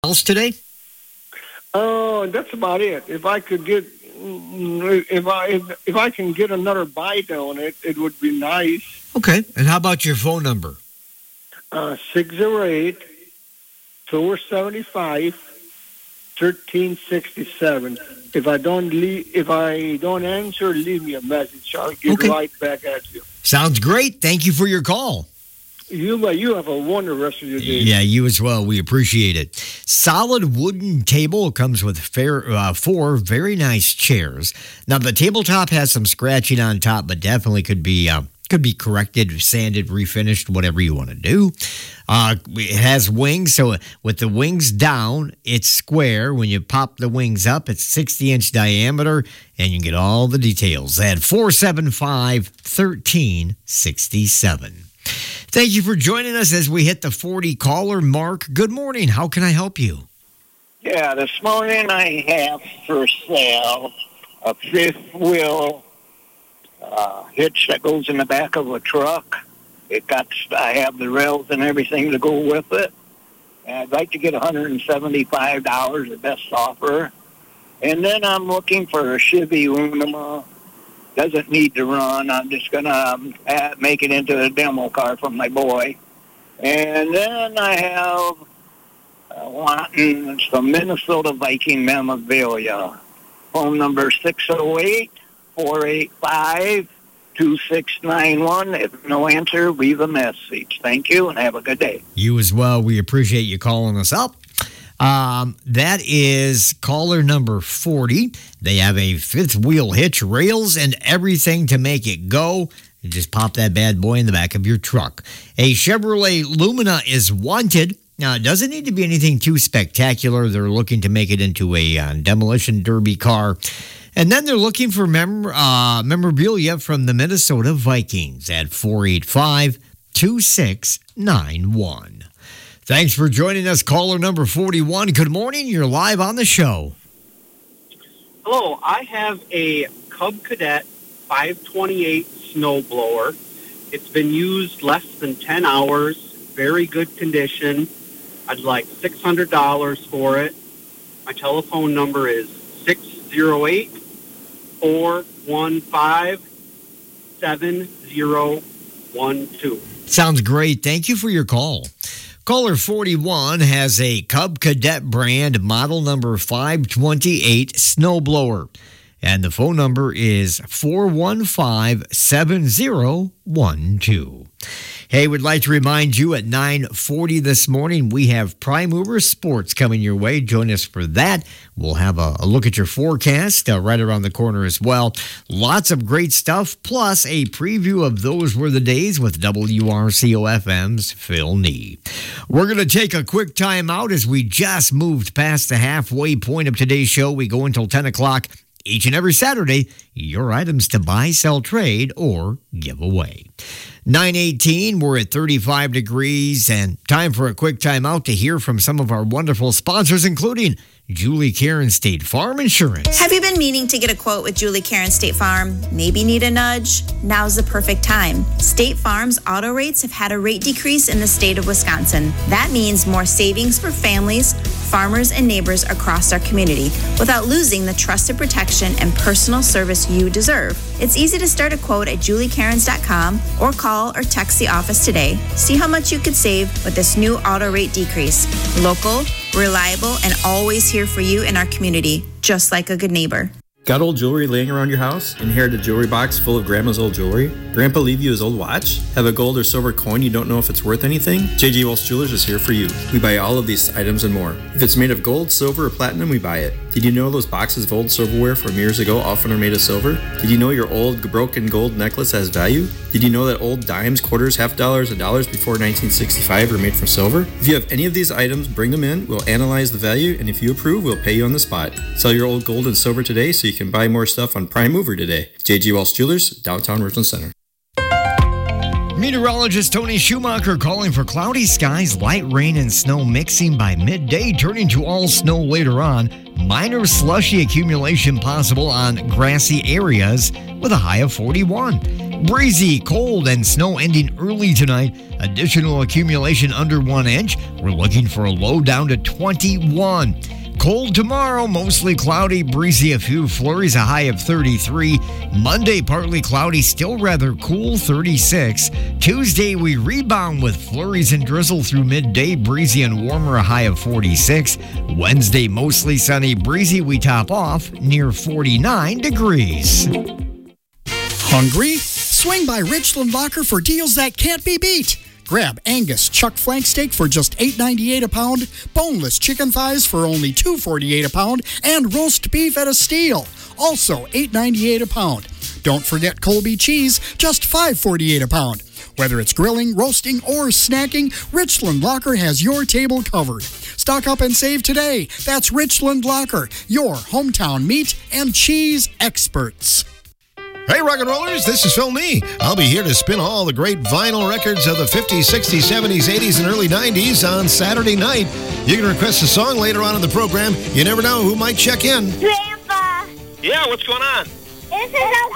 else today? That's about it. If I could get, if I can get another bite on it, it would be nice. Okay. And how about your phone number? 608-475-1367. If I don't answer, leave me a message. I'll get right back at you. Sounds great. Thank you for your call. You have a wonderful rest of your day. Yeah, you as well. We appreciate it. Solid wooden table comes with 4 very nice chairs. Now, the tabletop has some scratching on top, but definitely could be corrected, sanded, refinished, whatever you want to do. It has wings, so with the wings down, it's square. When you pop the wings up, it's 60-inch diameter, and you can get all the details at 475-1367. Thank you for joining us as we hit the 40 caller mark. Good morning. How can I help you? Yeah, this morning I have for sale a fifth wheel hitch that goes in the back of a truck. I have the rails and everything to go with it. And I'd like to get $175, the best offer. And then I'm looking for a Chevy Unima. Doesn't need to run. I'm just going to make it into a demo car for my boy. And then I have wanting some Minnesota Viking memorabilia. Phone number 608-485-2691. If no answer, leave a message. Thank you, and have a good day. You as well. We appreciate you calling us up. That is caller number 40. They have a fifth wheel hitch, rails, and everything to make it go. You just pop that bad boy in the back of your truck. A Chevrolet Lumina is wanted. Now, it doesn't need to be anything too spectacular. They're looking to make it into a demolition derby car. And then they're looking for memorabilia from the Minnesota Vikings at 485-2691. Thanks for joining us, caller number 41. Good morning. You're live on the show. Hello. I have a Cub Cadet 528 snowblower. It's been used less than 10 hours. Very good condition. I'd like $600 for it. My telephone number is 608-415-7012. Sounds great. Thank you for your call. Caller 41 has a Cub Cadet brand model number 528 snowblower. And the phone number is 415-7012. Hey, we'd like to remind you at 9:40 this morning, we have Prime Mover Sports coming your way. Join us for that. We'll have a look at your forecast right around the corner as well. Lots of great stuff, plus a preview of Those Were the Days with WRCO-FM's Phil Nee. We're going to take a quick time out as we just moved past the halfway point of today's show. We go until 10 o'clock. Each and every Saturday, your items to buy, sell, trade, or give away. 9:18, we're at 35 degrees, and time for a quick time out to hear from some of our wonderful sponsors, including Julie Karen State Farm Insurance. Have you been meaning to get a quote with Julie Karen State Farm? Maybe need a nudge? Now's the perfect time. State Farm's auto rates have had a rate decrease in the state of Wisconsin. That means more savings for families, farmers, and neighbors across our community without losing the trusted protection and personal service you deserve. It's easy to start a quote at juliekarens.com or call or text the office today. See how much you could save with this new auto rate decrease. Local, reliable, and always here for you in our community, just like a good neighbor. Got old jewelry laying around your house? Inherited a jewelry box full of Grandma's old jewelry? Grandpa leave you his old watch? Have a gold or silver coin you don't know if it's worth anything? J.G. Welch Jewelers is here for you. We buy all of these items and more. If it's made of gold, silver, or platinum, we buy it. Did you know those boxes of old silverware from years ago often are made of silver? Did you know your old broken gold necklace has value? Did you know that old dimes, quarters, half dollars, and dollars before 1965 were made from silver? If you have any of these items, bring them in. We'll analyze the value, and if you approve, we'll pay you on the spot. Sell your old gold and silver today so you can buy more stuff on Prime Mover today. J.G. Welch Jewelers, downtown Richland Center. Meteorologist Tony Schumacher calling for cloudy skies, light rain and snow mixing by midday, turning to all snow later on. Minor slushy accumulation possible on grassy areas with a high of 41. Breezy, cold, and snow ending early tonight. Additional accumulation under 1 inch. We're looking for a low down to 21. Cold tomorrow, mostly cloudy, breezy, a few flurries, a high of 33. Monday, partly cloudy, still rather cool, 36. Tuesday, we rebound with flurries and drizzle through midday, breezy and warmer, a high of 46. Wednesday, mostly sunny, breezy, we top off near 49 degrees. Hungry? Swing by Richland Locker for deals that can't be beat. Grab Angus chuck flank steak for just $8.98 a pound, boneless chicken thighs for only $2.48 a pound, and roast beef at a steal, also $8.98 a pound. Don't forget Colby cheese, just $5.48 a pound. Whether it's grilling, roasting, or snacking, Richland Locker has your table covered. Stock up and save today. That's Richland Locker, your hometown meat and cheese experts. Hey, rock and rollers, this is Phil Nee. I'll be here to spin all the great vinyl records of the 50s, 60s, 70s, 80s, and early 90s on Saturday night. You can request a song later on in the program. You never know who might check in. Grandpa! Yeah, what's going on? This is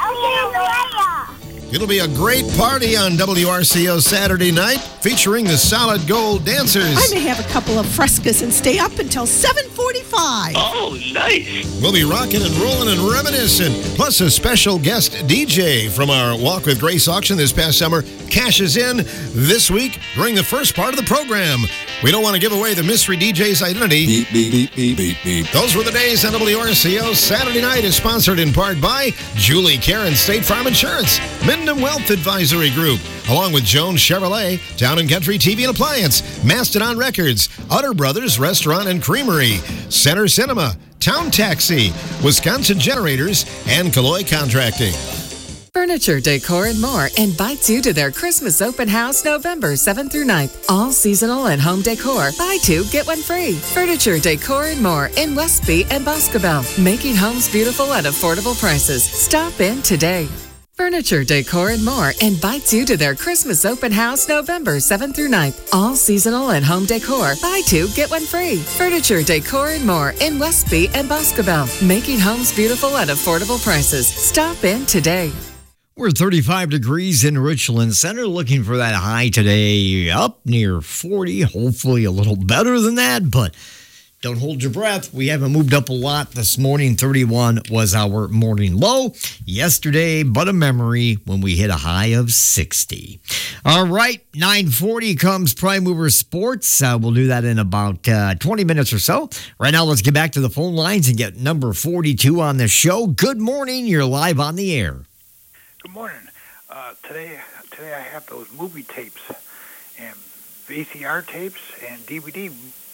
Leia. It'll be a great party on WRCO Saturday night, featuring the Solid Gold Dancers. I may have a couple of frescas and stay up until 7:45. Oh, nice. We'll be rocking and rolling and reminiscing. Plus, a special guest DJ from our Walk with Grace auction this past summer cashes in this week during the first part of the program. We don't want to give away the mystery DJ's identity. Beep, beep, beep, beep, beep, beep. Those were the days on WRCO. Saturday night is sponsored in part by Julie Karen State Farm Insurance, Minden Wealth Advisory Group, along with Jones Chevrolet, Town and Country TV and Appliance, Mastodon Records, Utter Brothers Restaurant and Creamery, Center Cinema, Town Taxi, Wisconsin Generators, and Calloy Contracting. Furniture, decor, and more invites you to their Christmas open house November 7th through 9th. All seasonal and home decor. Buy two, get one free. Furniture, decor, and more in Westby and Boscobel. Making homes beautiful at affordable prices. Stop in today. Furniture, decor, and more invites you to their Christmas open house November 7th through 9th. All seasonal and home decor. Buy two, get one free. Furniture, decor, and more in Westby and Boscobel. Making homes beautiful at affordable prices. Stop in today. We're 35 degrees in Richland Center, looking for that high today up near 40, hopefully a little better than that, but don't hold your breath. We haven't moved up a lot this morning. 31 was our morning low. Yesterday, but a memory when we hit a high of 60. All right, 9:40 comes Prime Mover Sports. We'll do that in about 20 minutes or so. Right now, let's get back to the phone lines and get number 42 on the show. Good morning. You're live on the air. Good morning. Today I have those movie tapes and VCR tapes and DVD.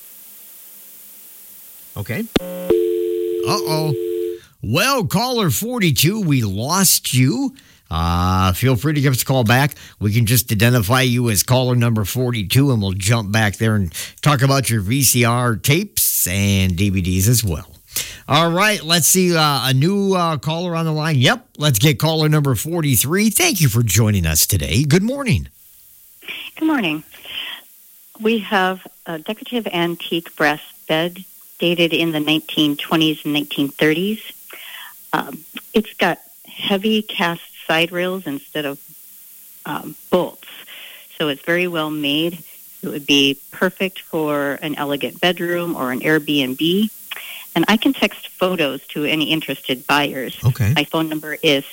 Okay. Uh-oh. Well, caller 42, we lost you. Feel free to give us a call back. We can just identify you as caller number 42, and we'll jump back there and talk about your VCR tapes and DVDs as well. All right, let's see a new caller on the line. Yep, let's get caller number 43. Thank you for joining us today. Good morning. Good morning. We have a decorative antique brass bed dated in the 1920s and 1930s. It's got heavy cast side rails instead of bolts, so it's very well made. It would be perfect for an elegant bedroom or an Airbnb. And I can text photos to any interested buyers. Okay. My phone number is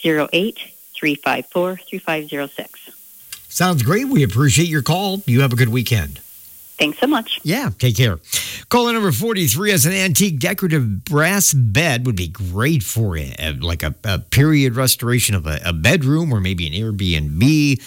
608-354-3506. Sounds great. We appreciate your call. You have a good weekend. Thanks so much. Yeah, take care. Caller number 43 as an antique decorative brass bed would be great for like a period restoration of a bedroom or maybe an Airbnb.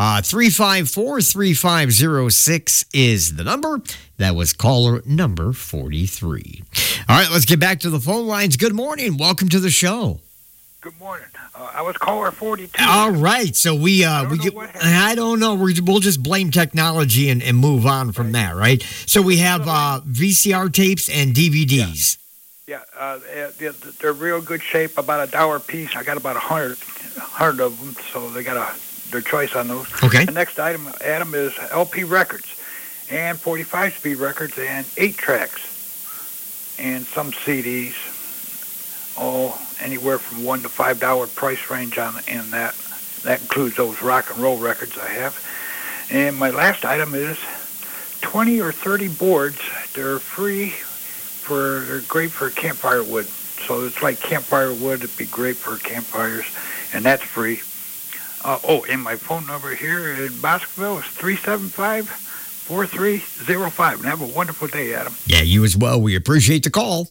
354-3506 is the number. That was caller number 43. All right, let's get back to the phone lines. Good morning. Welcome to the show. Good morning. I was caller 42. All right, so I don't know. We'll just blame technology and move on from that, right? So we have VCR tapes and DVDs. Yeah, they're real good shape, about $1 a piece. I got about 100 of them, so they got their choice on those. Okay. The next item, Adam, is LP records and 45-speed records and 8 tracks and some CDs. All anywhere from $1 to $5 price range in that. That includes those rock and roll records I have. And my last item is 20 or 30 boards. They're free. They're great for campfire wood. So it's like campfire wood. It'd be great for campfires, and that's free. And my phone number here in Baskerville is 375-4305. And have a wonderful day, Adam. Yeah, you as well. We appreciate the call.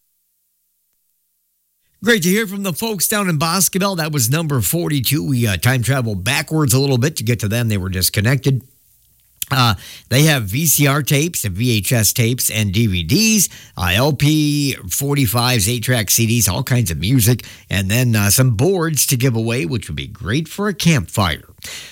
Great to hear from the folks down in Boscobel. That was number 42. We time traveled backwards a little bit to get to them. They were disconnected. They have VCR tapes and VHS tapes and DVDs, LP 45s, 8-track CDs, all kinds of music, and then some boards to give away, which would be great for a campfire.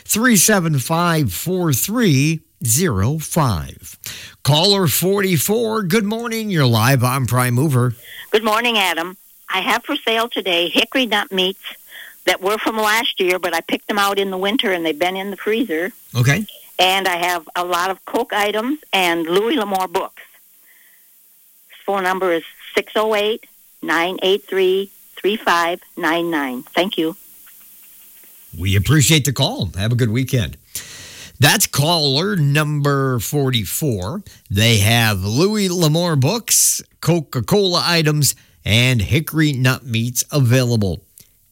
375-4305. Caller 44, good morning. You're live on Prime Mover. Good morning, Adam. I have for sale today hickory nut meats that were from last year, but I picked them out in the winter and they've been in the freezer. Okay. And I have a lot of Coke items and Louis L'Amour books. Phone number is 608-983-3599. Thank you. We appreciate the call. Have a good weekend. That's caller number 44. They have Louis L'Amour books, Coca-Cola items, and hickory nut meats available.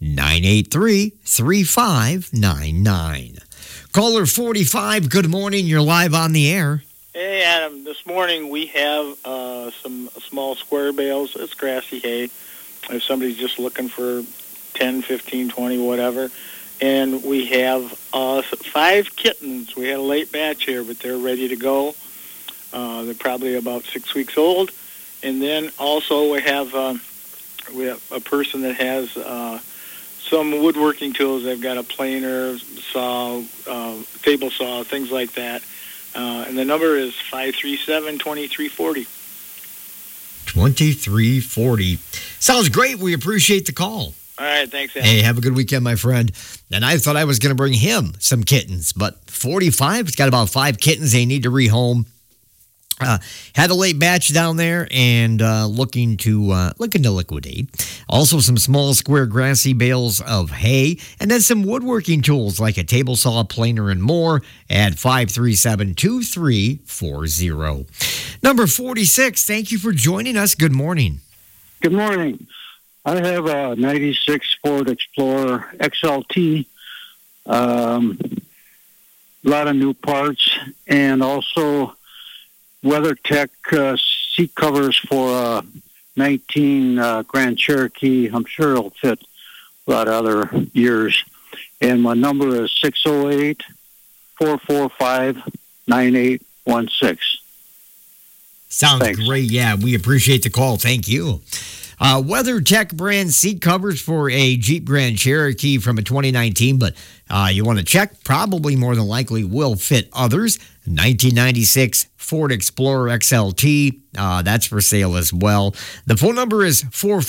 983-3599. Caller 45, good morning. You're live on the air. Hey, Adam. This morning we have some small square bales. It's grassy hay. If somebody's just looking for 10, 15, 20, whatever. And we have 5 kittens. We had a late batch here, but they're ready to go. They're probably about 6 weeks old. And then also we have a person that has some woodworking tools. They've got a planer, saw, table saw, things like that. And the number is 537-2340. 2340. Sounds great. We appreciate the call. All right, thanks, Adam. Hey, have a good weekend, my friend. And I thought I was going to bring him some kittens, but 45, it's got about 5 kittens they need to rehome. Had a late batch down there and looking to liquidate. Also some small square grassy bales of hay and then some woodworking tools like a table saw, planer, and more at 537-2340. Number 46, thank you for joining us. Good morning. Good morning. I have a 96 Ford Explorer XLT, a lot of new parts, and also WeatherTech seat covers for a 19 Grand Cherokee. I'm sure it'll fit a lot of other years. And my number is 608-445-9816. Sounds Thanks. great. Yeah, we appreciate the call. Thank you. WeatherTech brand seat covers for a Jeep Grand Cherokee from a 2019, but you want to check, probably more than likely will fit others. 1996 Ford Explorer XLT, that's for sale as well. The phone number is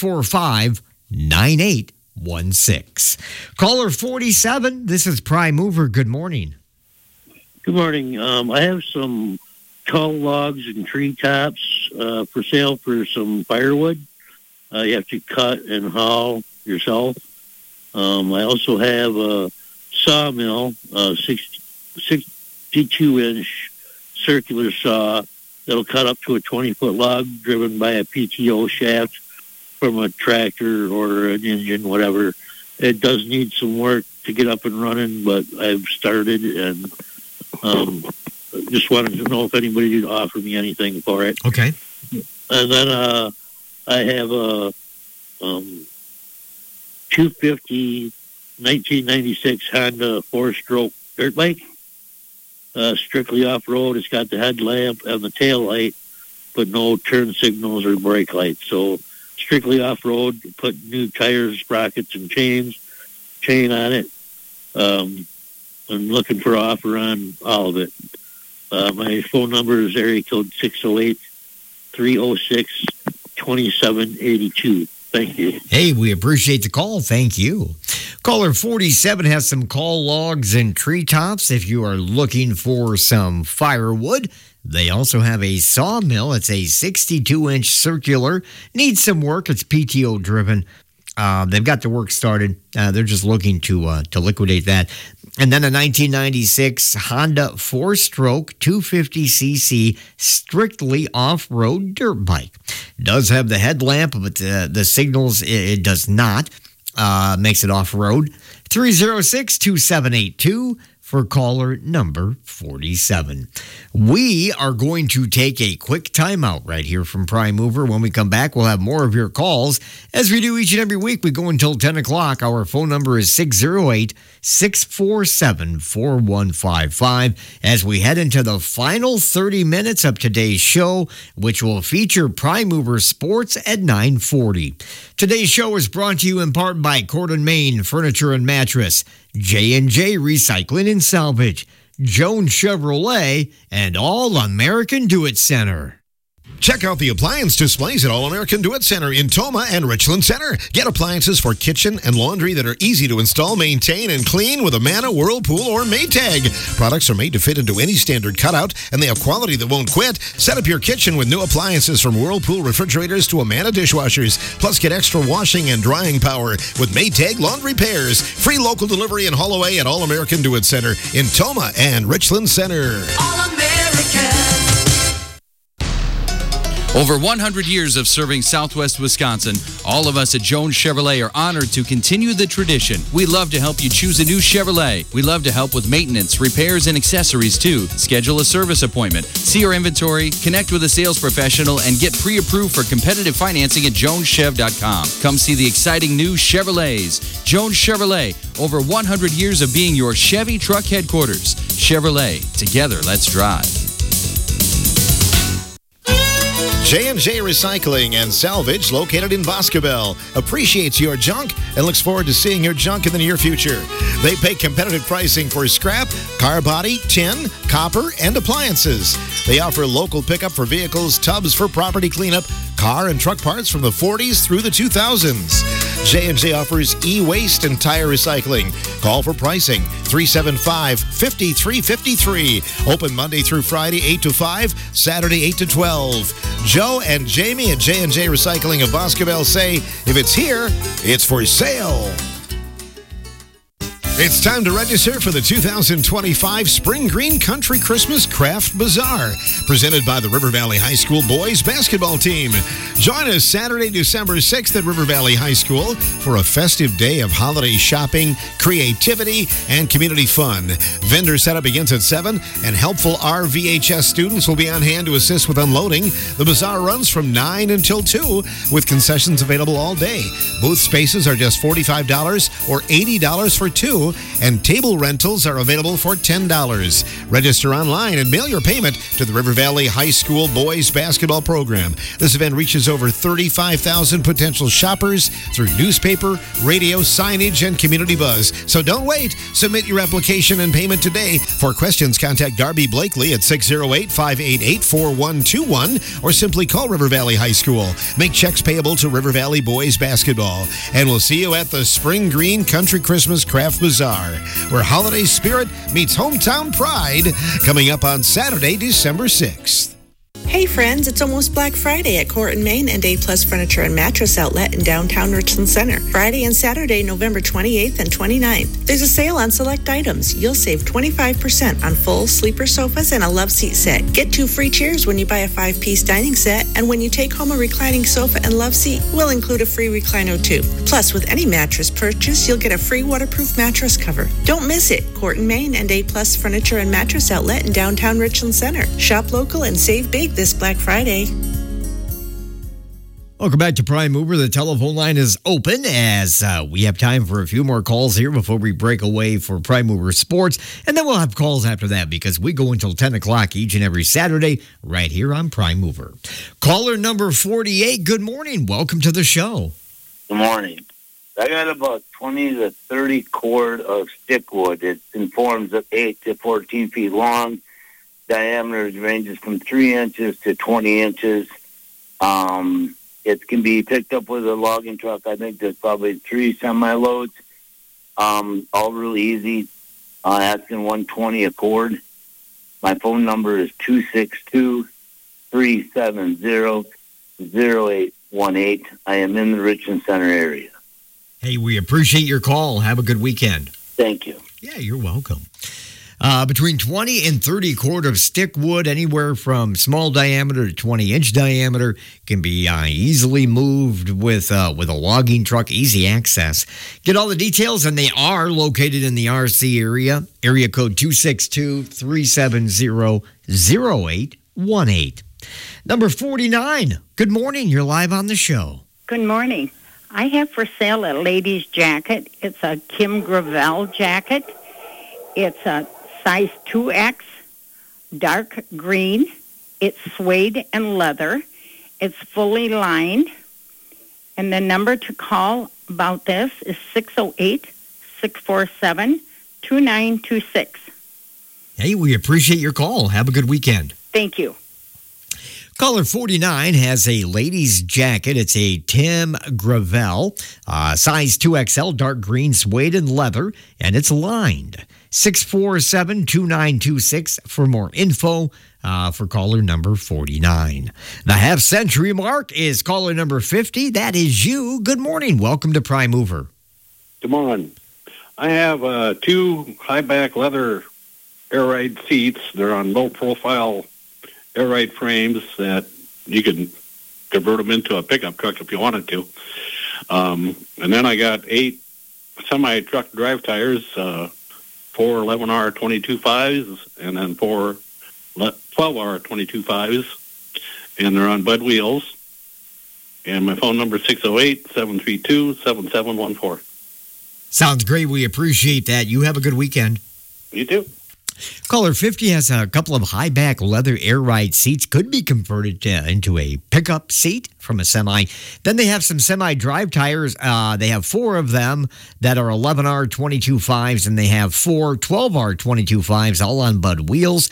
445-9816. Caller 47, this is Prime Mover. Good morning. Good morning. I have some tall logs and tree tops for sale for some firewood. You have to cut and haul yourself. I also have a sawmill, 62-inch circular saw that'll cut up to a 20-foot log driven by a PTO shaft from a tractor or an engine, whatever. It does need some work to get up and running, but I've started and just wanted to know if anybody would offer me anything for it. Okay. And then I have a 250 1996 Honda 4-stroke dirt bike, strictly off-road. It's got the headlamp and the tail light, but no turn signals or brake lights. So strictly off-road, put new tires, sprockets, and chain on it. I'm looking for an offer on all of it. My phone number is area code 608-306-2782. Thank you. Hey, we appreciate the call. Thank you. Caller 47 has some call logs and treetops if you are looking for some firewood. They also have a sawmill. It's a 62-inch circular. Needs some work. It's PTO driven. They've got the work started. They're just looking to liquidate that. And then a 1996 Honda 4-stroke 250cc strictly off-road dirt bike. Does have the headlamp, but the signals it does not. Makes it off-road. 306-2782 for caller number 47. We are going to take a quick timeout right here from Prime Mover. When we come back, we'll have more of your calls. As we do each and every week, we go until 10 o'clock. Our phone number is 608-647-4155 as we head into the final 30 minutes of today's show, which will feature Prime Mover Sports at 9:40. Today's show is brought to you in part by Corden, Maine Furniture and Mattress, J&J Recycling and Salvage, Jones Chevrolet, and All American Do-It Center. Check out the appliance displays at All American Do-It Center in Toma and Richland Center. Get appliances for kitchen and laundry that are easy to install, maintain, and clean with Amana, Whirlpool, or Maytag. Products are made to fit into any standard cutout, and they have quality that won't quit. Set up your kitchen with new appliances from Whirlpool refrigerators to Amana dishwashers. Plus, get extra washing and drying power with Maytag laundry pairs. Free local delivery and haul away at All American Do-It Center in Toma and Richland Center. All American. Over 100 years of serving Southwest Wisconsin, all of us at Jones Chevrolet are honored to continue the tradition. We love to help you choose a new Chevrolet. We love to help with maintenance, repairs, and accessories too. Schedule a service appointment, see our inventory, connect with a sales professional, and get pre-approved for competitive financing at joneschev.com. Come see the exciting new Chevrolets. Jones Chevrolet, over 100 years of being your Chevy truck headquarters. Chevrolet, together let's drive. J&J Recycling and Salvage, located in Boscobel, appreciates your junk and looks forward to seeing your junk in the near future. They pay competitive pricing for scrap, car body, tin, copper, and appliances. They offer local pickup for vehicles, tubs for property cleanup, car and truck parts from the 40s through the 2000s. J&J offers e-waste and tire recycling. Call for pricing, 375-5353. Open Monday through Friday, 8 to 5, Saturday, 8 to 12. Joe and Jamie at J&J Recycling of Boscobel say, if it's here, it's for sale. It's time to register for the 2025 Spring Green Country Christmas Craft Bazaar, presented by the River Valley High School boys basketball team. Join us Saturday, December 6th at River Valley High School for a festive day of holiday shopping, creativity, and community fun. Vendor setup begins at 7, and helpful RVHS students will be on hand to assist with unloading. The bazaar runs from 9 until 2, with concessions available all day. Booth spaces are just $45 or $80 for 2, and table rentals are available for $10. Register online and mail your payment to the River Valley High School boys basketball program. This event reaches over 35,000 potential shoppers through newspaper, radio, signage, and community buzz. So don't wait. Submit your application and payment today. For questions, contact Darby Blakely at 608-588-4121 or simply call River Valley High School. Make checks payable to River Valley boys basketball. And we'll see you at the Spring Green Country Christmas Craft Bazaar, where holiday spirit meets hometown pride, coming up on Saturday, December 6th. Hey friends, it's almost Black Friday at Corden, Maine and A Plus Furniture and Mattress Outlet in downtown Richland Center. Friday and Saturday, November 28th and 29th. There's a sale on select items. You'll save 25% on full sleeper sofas and a love seat set. Get 2 free chairs when you buy a 5-piece dining set, and when you take home a reclining sofa and love seat, we'll include a free recliner too. Plus, with any mattress purchase, you'll get a free waterproof mattress cover. Don't miss it. Corden, Maine and A Plus Furniture and Mattress Outlet in downtown Richland Center. Shop local and save big this Black Friday. Welcome back to Prime Mover. The telephone line is open as we have time for a few more calls here before we break away for Prime Mover Sports. And then we'll have calls after that because we go until 10 o'clock each and every Saturday right here on Prime Mover. Caller number 48, good morning. Welcome to the show. Good morning. I got about 20 to 30 cord of stickwood. It's in forms of 8 to 14 feet long. Diameter ranges from 3 inches to 20 inches. It can be picked up with a logging truck. I think there's probably 3 semi-loads. All really easy. Asking $120 a cord. My phone number is 262-370-0818. I am in the Richland Center area. Hey, we appreciate your call. Have a good weekend. Thank you. Yeah, you're welcome. Between 20 and 30 cord of stick wood, anywhere from small diameter to 20-inch diameter, can be easily moved with a logging truck, easy access. Get all the details, and they are located in the RC area. Area code 262-370-0818. Number 49. Good morning. You're live on the show. Good morning. I have for sale a ladies' jacket. It's a Kim Gravel jacket. It's a size 2X, dark green. It's suede and leather. It's fully lined. And the number to call about this is 608-647-2926. Hey, we appreciate your call. Have a good weekend. Thank you. Caller 49 has a ladies' jacket. It's a Tim Gravel, size 2XL, dark green, suede and leather, and it's lined. 647-2926 for more info for caller number 49. The half-century mark is caller number 50. That is you. Good morning. Welcome to Prime Mover. Come on. I have 2 high-back leather air ride seats. They're on low-profile air ride frames that you can convert them into a pickup truck if you wanted to. And then I got 8 semi-truck drive tires, 4 11R 22.5s, and then 4 12R 22.5s, and they're on Bud wheels. And my phone number is 608-732-7714. Sounds great. We appreciate that. You have a good weekend. You too. Caller 50 has a couple of high-back leather air ride seats. Could be converted into a pickup seat from a semi. Then they have some semi-drive tires. They have 4 of them that are 11R 22.5s, and they have 4 12R 22.5s, all on Bud wheels.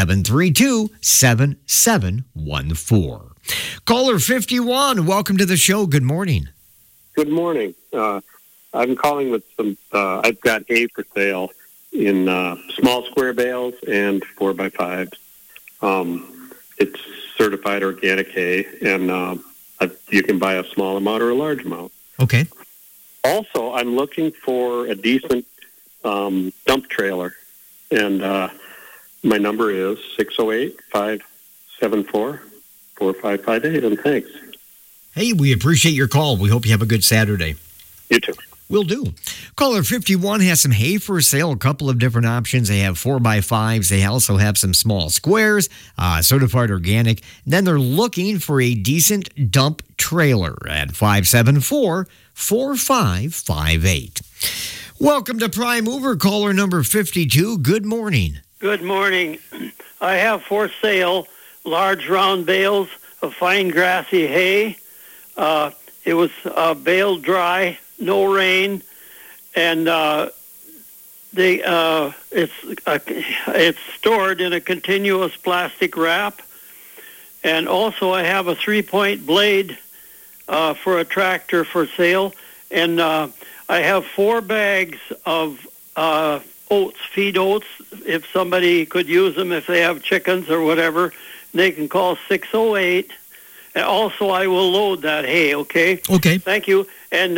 732-7714. Caller 51, welcome to the show. Good morning. Good morning. I'm calling with some, I've got hay for sale in small square bales and 4x5s. It's certified organic hay, and you can buy a small amount or a large amount. Okay. Also, I'm looking for a decent dump trailer, and my number is 608-574-4558, and thanks. Hey, we appreciate your call. We hope you have a good Saturday. You too. Will do. Caller 51 has some hay for sale, a couple of different options. They have 4x5s. They also have some small squares, certified organic. Then they're looking for a decent dump trailer at 574-4558. Welcome to Prime Mover, caller number 52. Good morning. Good morning. I have for sale large round bales of fine grassy hay. It was baled dry, no rain, and it's stored in a continuous plastic wrap. And also, I have a 3-point blade for a tractor for sale, and I have 4 bags of oats, feed oats. If somebody could use them, if they have chickens or whatever, they can call 608. And also, I will load that hay, okay? Okay. Thank you. And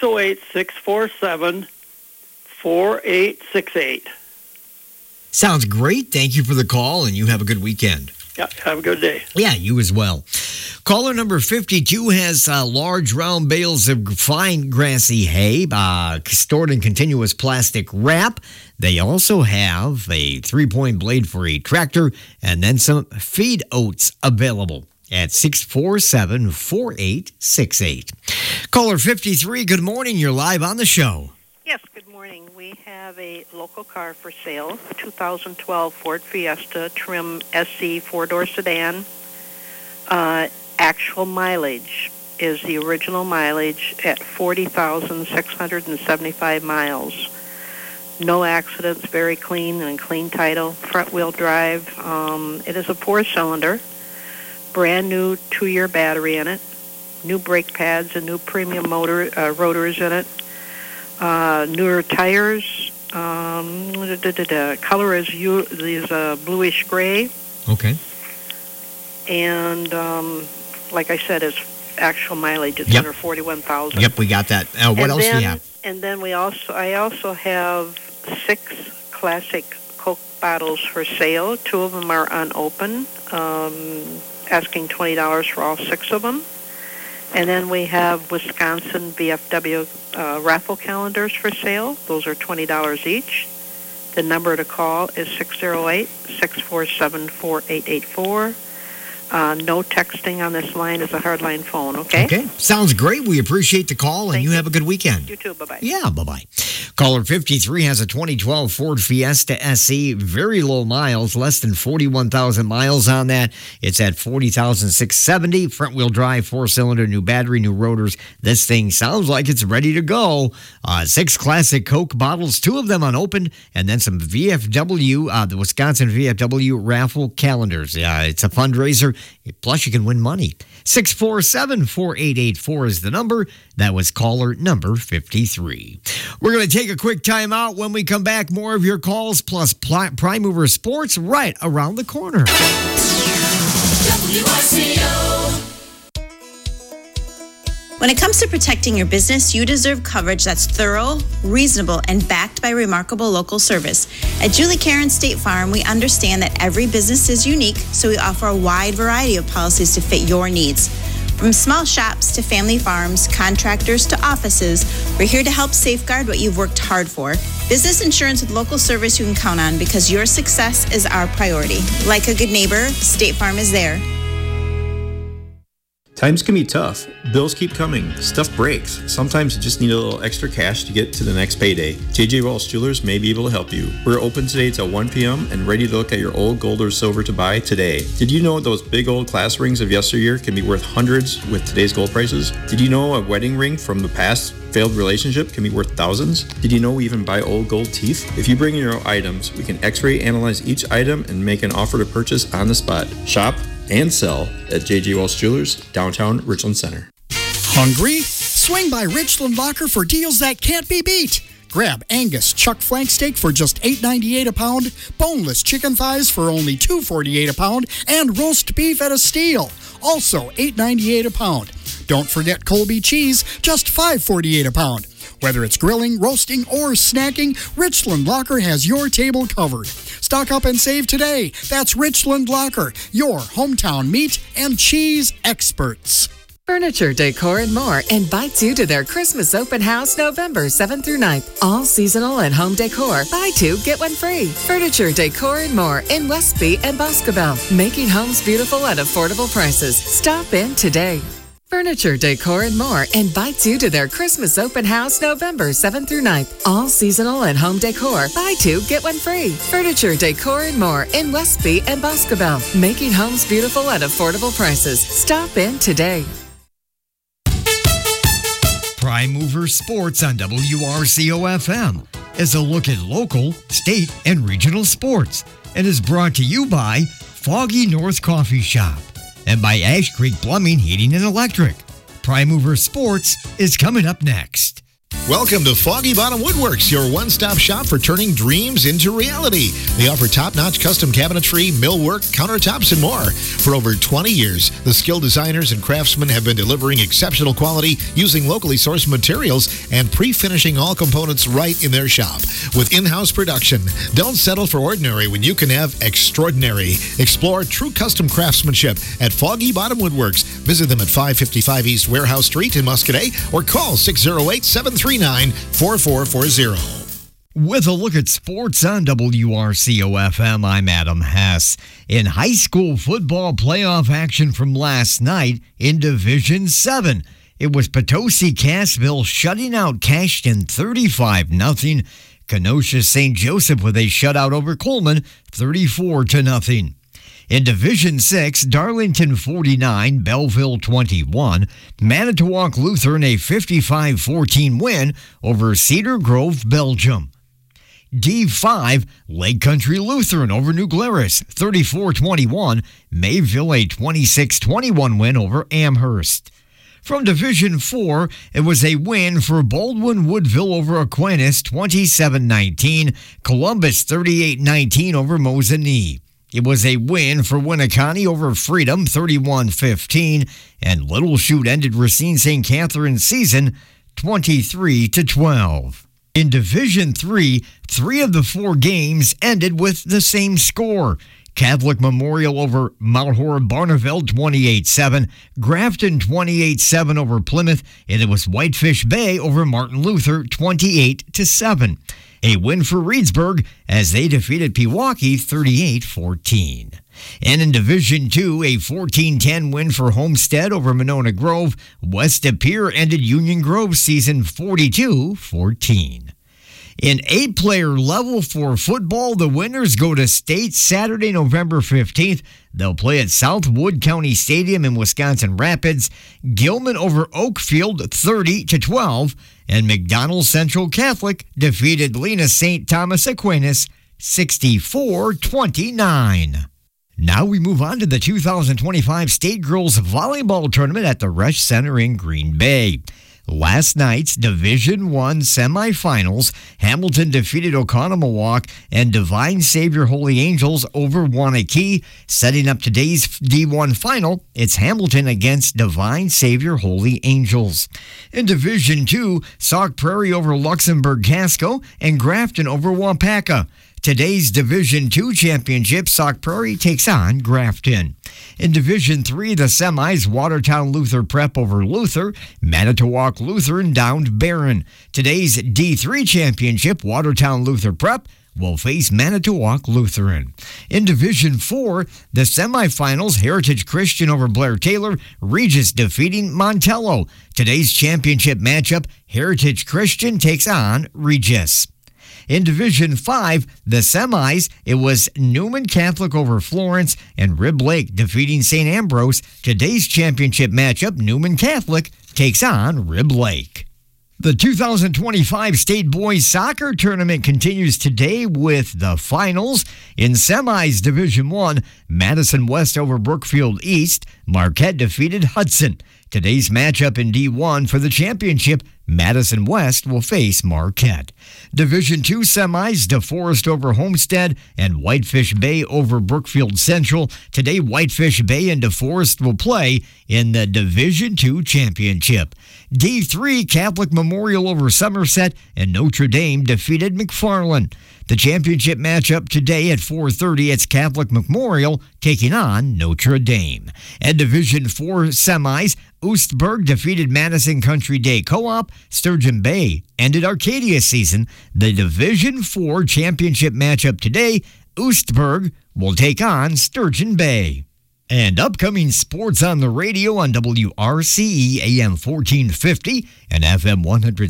608-647-4868. Sounds great. Thank you for the call, and you have a good weekend. Yeah, have a good day. Yeah, you as well. Caller number 52 has large round bales of fine grassy hay stored in continuous plastic wrap. They also have a 3-point blade for a tractor and then some feed oats available at 647-4868. Caller 53, good morning. You're live on the show. Yes, good morning. We have a local car for sale, 2012 Ford Fiesta trim SC 4-door sedan. Actual mileage is the original mileage at 40,675 miles. No accidents, very clean and clean title, front-wheel drive. It is a 4-cylinder, brand new 2-year battery in it, new brake pads and new premium motor rotors in it. Newer tires. Color is bluish gray. Okay. And like I said, it's actual mileage. It's Yep. under 41,000. Yep, we got that. What else do you have? And then I also have 6 classic Coke bottles for sale. 2 of them are unopened, asking $20 for all 6 of them. And then we have Wisconsin VFW raffle calendars for sale. Those are $20 each. The number to call is 608-647-4884. No texting on this line is a hardline phone, okay? Okay. Sounds great. We appreciate the call, and you have a good weekend. You too. Bye-bye. Yeah, bye-bye. Caller 53 has a 2012 Ford Fiesta SE. Very low miles, less than 41,000 miles on that. It's at 40,670. Front-wheel drive, 4-cylinder, new battery, new rotors. This thing sounds like it's ready to go. 6 classic Coke bottles, 2 of them unopened, and then some VFW, the Wisconsin VFW raffle calendars. Yeah, it's a fundraiser. Plus, you can win money. 647-4884 is the number. That was caller number 53. We're going to take a quick time out. When we come back, more of your calls plus Prime Mover Sports right around the corner. WRCO. When it comes to protecting your business, you deserve coverage that's thorough, reasonable, and backed by remarkable local service. At Julie Karen State Farm, we understand that every business is unique, so we offer a wide variety of policies to fit your needs. From small shops to family farms, contractors to offices, we're here to help safeguard what you've worked hard for. Business insurance with local service you can count on, because your success is our priority. Like a good neighbor, State Farm is there. Times can be tough. Bills keep coming. Stuff breaks. Sometimes you just need a little extra cash to get to the next payday. J.J. Walsh Jewelers may be able to help you. We're open today till 1 p.m. and ready to look at your old gold or silver to buy today. Did you know those big old class rings of yesteryear can be worth hundreds with today's gold prices? Did you know a wedding ring from the past failed relationship can be worth thousands? Did you know we even buy old gold teeth? If you bring in your own items, we can x-ray analyze each item and make an offer to purchase on the spot. Shop and sell at J.J. Walsh Jewelers, downtown Richland Center. Hungry? Swing by Richland Locker for deals that can't be beat. Grab Angus chuck flank steak for just $8.98 a pound, boneless chicken thighs for only $2.48 a pound, and roast beef at a steal, also $8.98 a pound. Don't forget Colby cheese, just $5.48 a pound. Whether it's grilling, roasting, or snacking, Richland Locker has your table covered. Stock up and save today. That's Richland Locker, your hometown meat and cheese experts. Furniture, decor, and more invites you to their Christmas open house November 7th through 9th. All seasonal and home decor. Buy 2, get 1 free. Furniture, decor, and more in Westby and Boscobel. Making homes beautiful at affordable prices. Stop in today. Furniture, decor, and more invites you to their Christmas open house November 7th through 9th. All seasonal and home decor. Buy 2, get 1 free. Furniture, decor, and more in Westby and Boscobel. Making homes beautiful at affordable prices. Stop in today. Prime Mover Sports on WRCO-FM is a look at local, state, and regional sports, and is brought to you by Foggy North Coffee Shop and by Ash Creek Plumbing, Heating, and Electric. Prime Mover Sports is coming up next. Welcome to Foggy Bottom Woodworks, your one-stop shop for turning dreams into reality. They offer top-notch custom cabinetry, millwork, countertops, and more. For over 20 years, the skilled designers and craftsmen have been delivering exceptional quality using locally sourced materials and pre-finishing all components right in their shop. With in-house production, don't settle for ordinary when you can have extraordinary. Explore true custom craftsmanship at Foggy Bottom Woodworks. Visit them at 555 East Warehouse Street in Muscadet or call 608-739-4440. With a look at sports on WRCO-FM, I'm Adam Hess. In high school football playoff action from last night in Division 7, it was Potosi-Cassville shutting out Cashton 35-0. Kenosha St. Joseph with a shutout over Coleman 34-0. In Division 6, Darlington 49, Belleville 21, Manitowoc Lutheran a 55-14 win over Cedar Grove, Belgium. D5, Lake Country Lutheran over New Glarus 34-21, Mayville a 26-21 win over Amherst. From Division 4, it was a win for Baldwin Woodville over Aquinas 27-19, Columbus 38-19 over Mosinee. It was a win for Winneconne over Freedom, 31-15, and Little Chute ended Racine St. Catherine's season 23-12. In Division 3, 3 of the 4 games ended with the same score. Catholic Memorial over Mount Horeb Barneveld 28-7, Grafton 28-7 over Plymouth, and it was Whitefish Bay over Martin Luther 28-7. A win for Reedsburg as they defeated Pewaukee 38-14. And in Division 2, a 14-10 win for Homestead over Monona Grove. West De Pere ended Union Grove's season 42-14. In 8-player level for football, the winners go to state Saturday, November 15th. They'll play at South Wood County Stadium in Wisconsin Rapids. Gilman over Oakfield 30-12, and McDonald Central Catholic defeated Lena St. Thomas Aquinas 64-29. Now we move on to the 2025 State Girls Volleyball Tournament at the Resch Center in Green Bay. Last night's Division I semifinals, Hamilton defeated Oconomowoc and Divine Savior Holy Angels over Waunakee. Setting up today's D1 final, it's Hamilton against Divine Savior Holy Angels. In Division II, Sauk Prairie over Luxembourg Casco and Grafton over Waupaca. Today's Division II championship, Sauk Prairie takes on Grafton. In Division III, the semis, Watertown Luther Prep over Luther, Manitowoc Lutheran downed Barron. Today's D3 championship, Watertown Luther Prep will face Manitowoc Lutheran. In Division IV, the semifinals, Heritage Christian over Blair Taylor, Regis defeating Montello. Today's championship matchup, Heritage Christian takes on Regis. In Division 5, the semis, it was Newman Catholic over Florence and Rib Lake defeating St. Ambrose. Today's championship matchup, Newman Catholic takes on Rib Lake. The 2025 State Boys Soccer Tournament continues today with the finals. In semis, Division 1, Madison West over Brookfield East. Marquette defeated Hudson. Today's matchup in D1 for the championship, Madison West will face Marquette. Division II semis, DeForest over Homestead and Whitefish Bay over Brookfield Central. Today, Whitefish Bay and DeForest will play in the Division II championship. D3, Catholic Memorial over Somerset and Notre Dame defeated McFarland. The championship matchup today at 4:30, it's Catholic Memorial taking on Notre Dame. And Division IV semis, Oostburg defeated Madison Country Day Co-op. Sturgeon Bay ended Arcadia season. The Division IV championship matchup today, Oostburg will take on Sturgeon Bay. And upcoming sports on the radio on WRCE AM 1450 and FM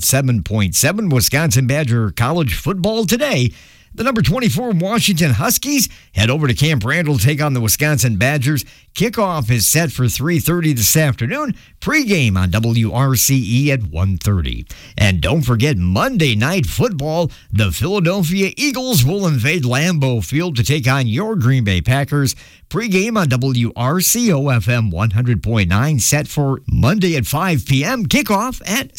107.7, Wisconsin Badger College football today. The number 24 Washington Huskies head over to Camp Randall to take on the Wisconsin Badgers. Kickoff is set for 3:30 this afternoon. Pregame on WRCE at 1:30. And don't forget Monday Night Football. The Philadelphia Eagles will invade Lambeau Field to take on your Green Bay Packers. Pregame on WRCO FM 100.9 set for Monday at 5 p.m. Kickoff at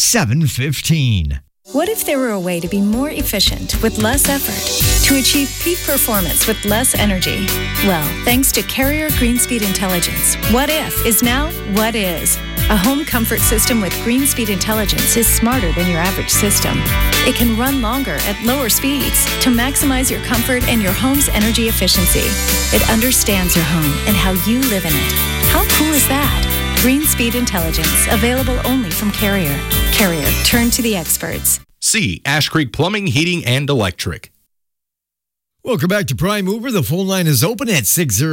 7:15. What if there were a way to be more efficient with less effort, to achieve peak performance with less energy? Well, thanks to Carrier Greenspeed Intelligence, What If is now What Is. A home comfort system with Greenspeed Intelligence is smarter than your average system. It can run longer at lower speeds to maximize your comfort and your home's energy efficiency. It understands your home and how you live in it. How cool is that? Greenspeed Intelligence, available only from Carrier. Carrier, turn to the experts. C. Ash Creek Plumbing, Heating, and Electric. Welcome back to Prime Mover. The phone line is open at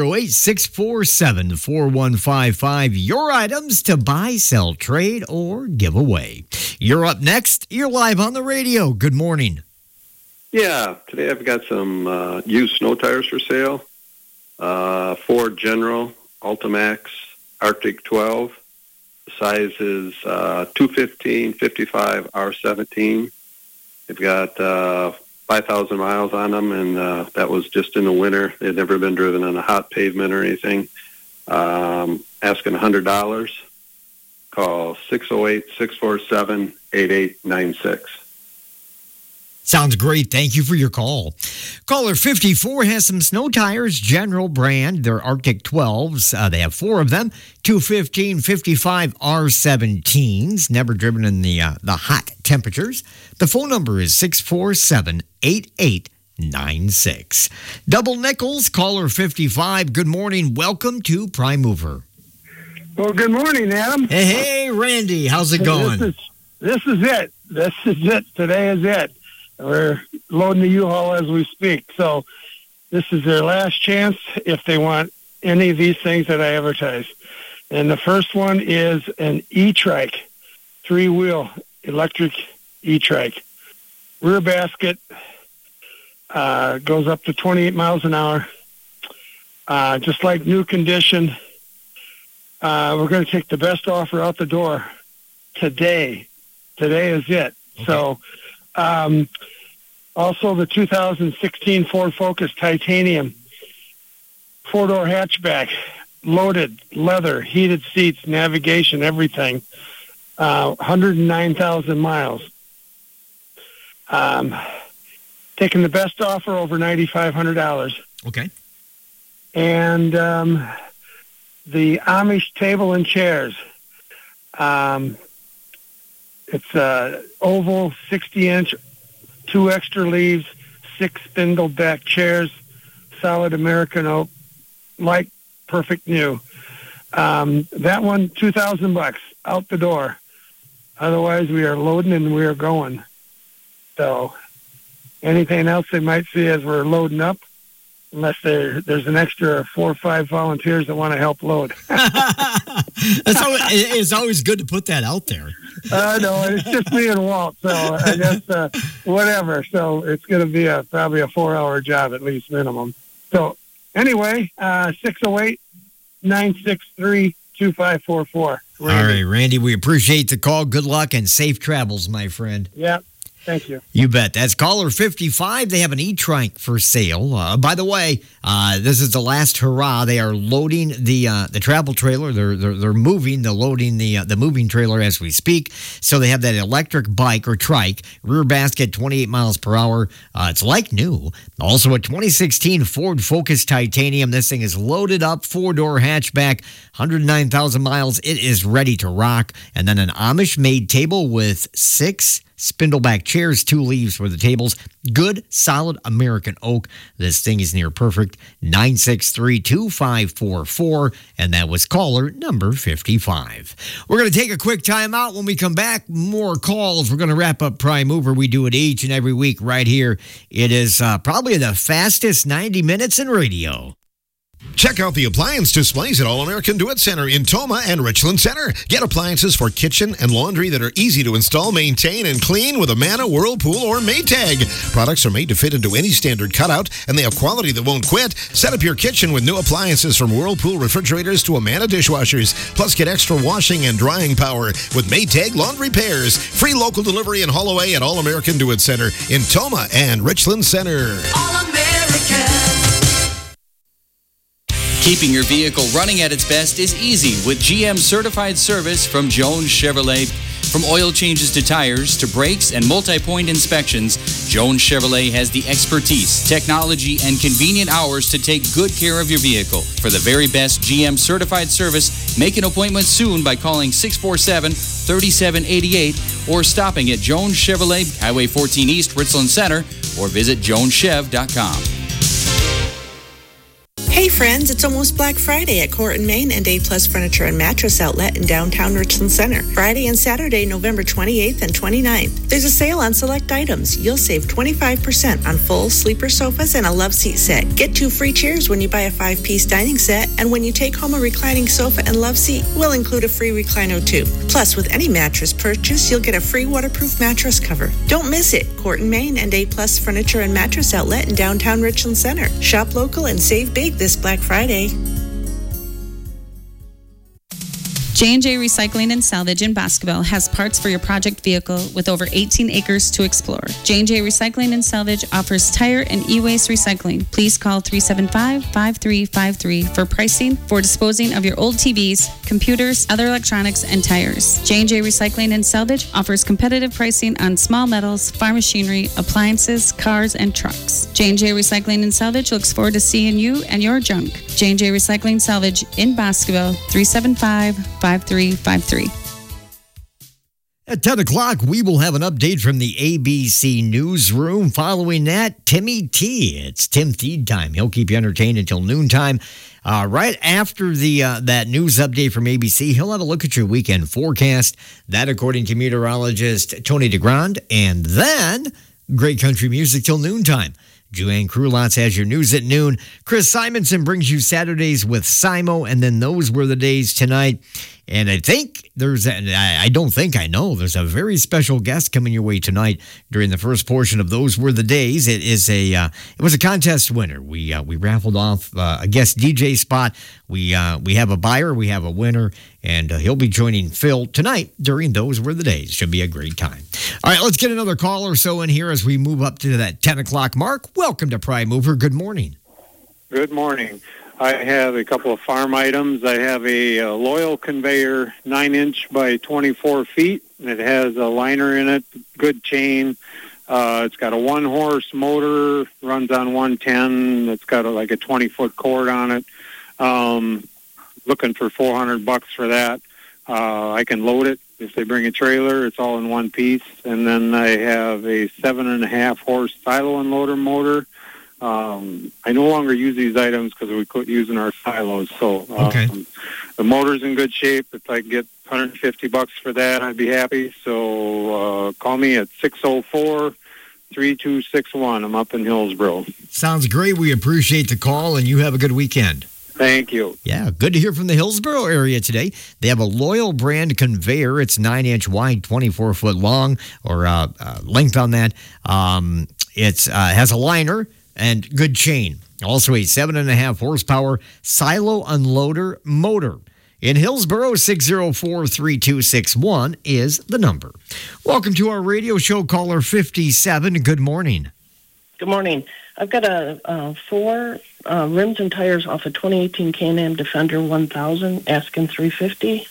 608-647-4155. Your items to buy, sell, trade, or give away. You're up next. You're live on the radio. Good morning. Yeah, today I've got some used snow tires for sale. Ford General, Ultimax, Arctic 12. The size is 215, 55, R17. They've got 5,000 miles on them, and that was just in the winter. They'd never been driven on a hot pavement or anything. Asking $100. Call 608-647-8896. Sounds great. Thank you for your call. Caller 54 has some snow tires, General brand. They're Arctic 12s. They have 4 of them. 215-55 R17s. Never driven in the hot temperatures. The phone number is 647-8896. Double Nickels, caller 55. Good morning. Welcome to Prime Mover. Well, good morning, Adam. Hey, Randy. How's it going? This is it. This is it. Today is it. We're loading the U-Haul as we speak. So this is their last chance if they want any of these things that I advertise. And the first one is an E-Trike, 3-wheel electric E-Trike. Rear basket goes up to 28 miles an hour. Just like new condition. We're going to take the best offer out the door today. Today is it. Okay. So also the 2016 Ford Focus Titanium 4-door hatchback, loaded, leather, heated seats, navigation, everything. 109,000 miles. Taking the best offer over $9,500. Okay. And the Amish table and chairs. It's oval, 60-inch, 2 extra leaves, 6 spindle back chairs, solid American oak, like perfect new. That one, $2,000 out the door. Otherwise, we are loading and we are going. So, anything else they might see as we're loading up, unless there's an extra 4 or 5 volunteers that want to help load. It's always good to put that out there. No, it's just me and Walt, so I guess whatever. So it's going to be probably a 4-hour job at least minimum. So anyway, 608-963-2544. All right, Randy, we appreciate the call. Good luck and safe travels, my friend. Yeah. Thank you. You bet. That's caller 55. They have an E-Trike for sale. By the way, this is the last hurrah. They are loading the travel trailer. They're moving. They're loading the moving trailer as we speak. So they have that electric bike or trike, rear basket, 28 miles per hour. It's like new. Also a 2016 Ford Focus Titanium. This thing is loaded up, 4-door hatchback, 109,000 miles. It is ready to rock. And then an Amish-made table with 6 spindleback chairs, 2 leaves for the tables. Good, solid American oak. This thing is near perfect. 963-2544. And that was caller number 55. We're going to take a quick time out. When we come back, more calls. We're going to wrap up Prime Mover. We do it each and every week right here. It is probably the fastest 90 minutes in radio. Check out the appliance displays at All American Do It Center in Toma and Richland Center. Get appliances for kitchen and laundry that are easy to install, maintain, and clean with Amana, Whirlpool, or Maytag. Products are made to fit into any standard cutout, and they have quality that won't quit. Set up your kitchen with new appliances from Whirlpool refrigerators to Amana dishwashers. Plus, get extra washing and drying power with Maytag laundry pairs. Free local delivery and haul away at All American Do It Center in Toma and Richland Center. All American. Keeping your vehicle running at its best is easy with GM certified service from Jones Chevrolet. From oil changes to tires to brakes and multi-point inspections, Jones Chevrolet has the expertise, technology, and convenient hours to take good care of your vehicle. For the very best GM certified service, make an appointment soon by calling 647-3788 or stopping at Jones Chevrolet, Highway 14 East, Richland Center, or visit joneschev.com. Hey friends, it's almost Black Friday at Court and Main and A Plus Furniture and Mattress Outlet in downtown Richland Center. Friday and Saturday, November 28th and 29th. There's a sale on select items. You'll save 25% on full sleeper sofas and a love seat set. Get 2 free chairs when you buy a 5-piece dining set, and when you take home a reclining sofa and love seat, we'll include a free recliner too. Plus, with any mattress purchase, you'll get a free waterproof mattress cover. Don't miss it. Court and Main and A Plus Furniture and Mattress Outlet in downtown Richland Center. Shop local and save big this Black Friday. J&J Recycling and Salvage in Boscoville has parts for your project vehicle with over 18 acres to explore. J&J Recycling and Salvage offers tire and e-waste recycling. Please call 375-5353 for pricing for disposing of your old TVs, computers, other electronics, and tires. J&J Recycling and Salvage offers competitive pricing on small metals, farm machinery, appliances, cars, and trucks. J&J Recycling and Salvage looks forward to seeing you and your junk. J&J Recycling Salvage in Boscoville, 375-5353. At 10 o'clock, we will have an update from the ABC Newsroom. Following that, Timmy T. It's Tim Feed time. He'll keep you entertained until noontime. Right after that news update from ABC, he'll have a look at your weekend forecast. That, according to meteorologist Tony DeGrand. And then, great country music till noontime. Joanne Krulotz has your news at noon. Chris Simonson brings you Saturdays with Simo, and then those were the days tonight. And I think there's I know there's a very special guest coming your way tonight during the first portion of Those Were the Days. It was a contest winner. We raffled off a guest DJ spot. We have a buyer, we have a winner, and he'll be joining Phil tonight during Those Were the Days. Should be a great time. All right, let's get another call or so in here as we move up to that 10 o'clock mark. Welcome to Prime Mover. Good morning. Good morning. I have a couple of farm items. I have a Loyal conveyor, 9-inch by 24 feet. It has a liner in it, good chain. It's got a 1-horse motor, runs on 110. It's got like a 20-foot cord on it. Looking for $400 for that. I can load it if they bring a trailer. It's all in one piece. And then I have a 7.5-horse silo unloader motor. I no longer use these items because we quit using our silos. So the motor's in good shape. If I can get $150 for that, I'd be happy. So call me at 604-3261. I'm up in Hillsboro. Sounds great. We appreciate the call, and you have a good weekend. Thank you. Yeah, good to hear from the Hillsboro area today. They have a Loyal brand conveyor. It's 9-inch wide, 24-foot long, or length on that. It has a liner and good chain. Also a 7.5 horsepower silo unloader motor. In Hillsboro, 604-3261 is the number. Welcome to our radio show, caller 57. Good morning. Good morning. I've got a 4 rims and tires off a 2018 Can-Am Defender 1000, asking $350,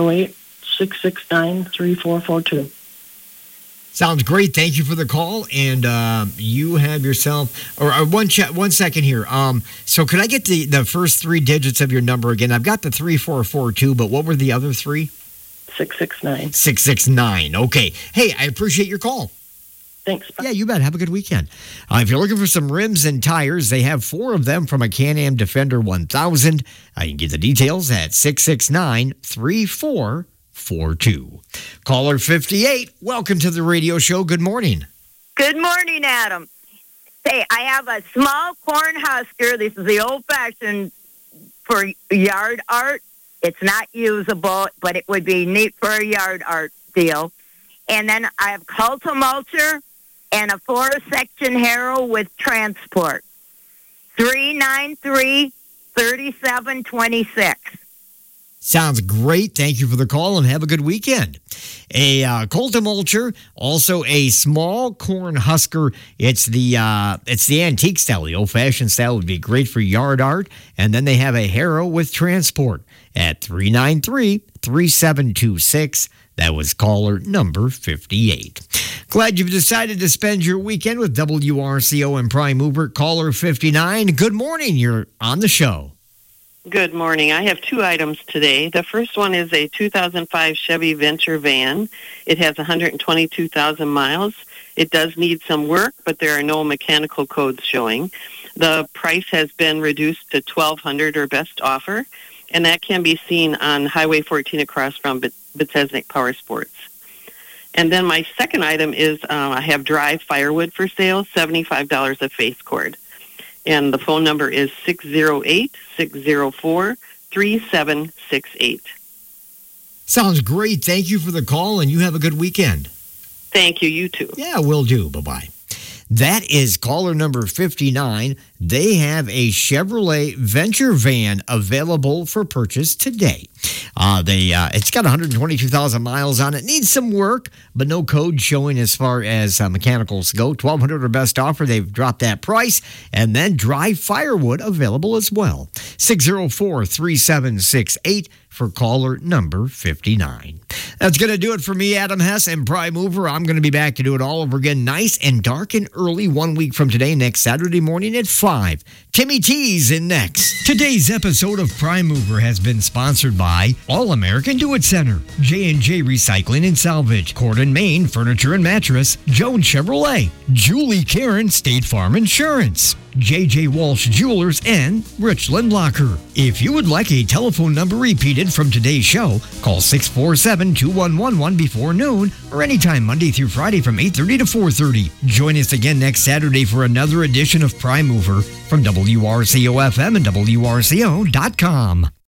608-669-3442. Sounds great. Thank you for the call. And you have yourself, or one second here. So could I get the first 3 digits of your number again? I've got the 3442, but what were the other 3? 669. 669. Okay. Hey, I appreciate your call. Thanks. Yeah, you bet. Have a good weekend. If you're looking for some rims and tires, they have 4 of them from a Can-Am Defender 1000. You can get the details at 669-3442. Caller 58, welcome to the radio show. Good morning. Good morning, Adam. Hey, I have a small corn husker. This is the old-fashioned for yard art. It's not usable, but it would be neat for a yard art deal. And then I have Cultimulture and a 4-section harrow with transport. 393-3726. Sounds great. Thank you for the call and have a good weekend. A Cultimulture, also a small corn husker. It's the antique style. The old-fashioned style would be great for yard art. And then they have a harrow with transport at 393-3726. That was caller number 58. Glad you've decided to spend your weekend with WRCO and Prime Mover. Caller 59, good morning. You're on the show. Good morning. I have 2 items today. The first one is a 2005 Chevy Venture van. It has 122,000 miles. It does need some work, but there are no mechanical codes showing. The price has been reduced to $1,200 or best offer, and that can be seen on Highway 14 across from Bethesda Power Sports. And then my second item is I have dry firewood for sale, $75 a face cord. And the phone number is 608-604-3768. Sounds great. Thank you for the call, and you have a good weekend. Thank you. You too. Yeah, will do. Bye-bye. That is caller number 59. they have a Chevrolet Venture van available for purchase today. It's got 122,000 miles on it. Needs some work, but no code showing as far as mechanicals go. $1,200 or best offer. They've dropped that price. And then dry firewood available as well. 604-3768 for caller number 59. That's going to do it for me, Adam Hess, and Prime Mover. I'm going to be back to do it all over again, nice and dark and early 1 week from today, next Saturday morning at 5. Timmy T's in next. Today's episode of Prime Mover has been sponsored by All American Do It Center, J&J Recycling and Salvage, Corton, Maine Furniture and Mattress, Jones Chevrolet, Julie Karen State Farm Insurance, J.J. Walsh Jewelers, and Richland Locker. If you would like a telephone number repeated from today's show, call 647-2111 before noon or anytime Monday through Friday from 8:30 to 4:30. Join us again next Saturday for another edition of Prime Mover from WRCO-FM and WRCO.com.